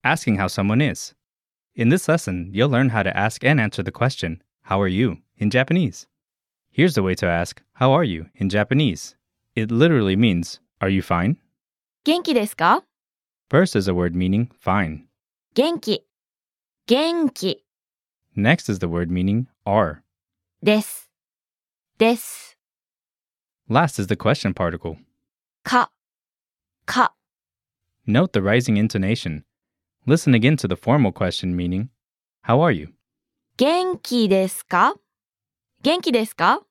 asking how someone is. In this lesson, you'll learn how to ask and answer the question, "How are you?" in Japanese. Here's the way to ask, "How are you?" in Japanese. It literally means, "Are you fine?" 元気ですか? First is a word meaning fine. 元気。元気 Next is the word meaning are. です。です。 Last is the question particle. か。か Note the rising intonation. Listen again to the formal question meaning, "How are you?" 元気ですか? 元気ですか?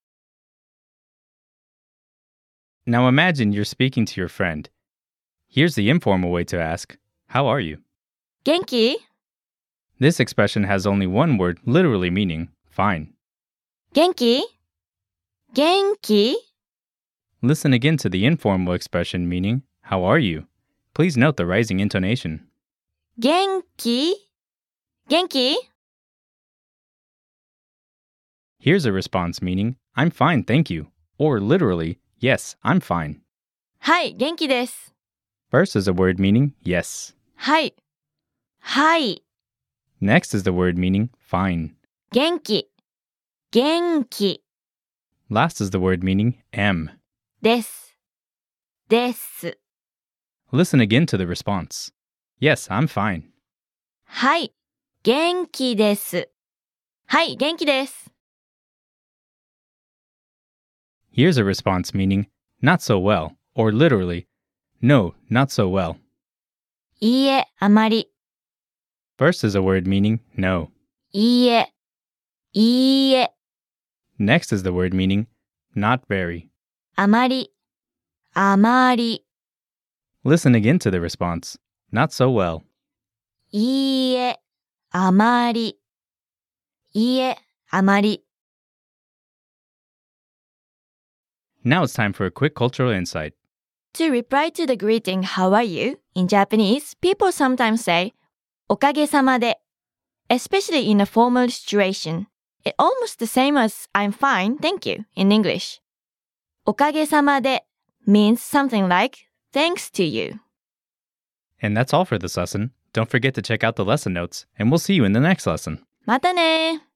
Now imagine you're speaking to your friend. Here's the informal way to ask, "How are you?" 元気? This expression has only one word literally meaning fine. 元気? 元気? Listen again to the informal expression meaning, "How are you?" Please note the rising intonation. 元気? 元気? Here's a response meaning, "I'm fine, thank you," or literally, "Yes, I'm fine." はい、元気です。 First is a word meaning yes. はい。はい。 Next is the word meaning fine. 元気。元気 Last is the word meaning am. です。です。 Listen again to the response. Yes, I'm fine. はい。元気です。はい、元気です。 Here's a response meaning not so well, or literally, no, not so well. いいえ、あまり。 First is a word meaning no. いいえ。いいえ。 Next is the word meaning not very. あまり。あまり。 Listen again to the response. Not so well. いいえ。あまり。いいえ。あまり。 Now it's time for a quick cultural insight. To reply to the greeting, "How are you?" in Japanese, people sometimes say, おかげさまで, especially in a formal situation. It's almost the same as "I'm fine, thank you" in English. おかげさまで means something like thanks to you. And that's all for this lesson. Don't forget to check out the lesson notes, and we'll see you in the next lesson. またね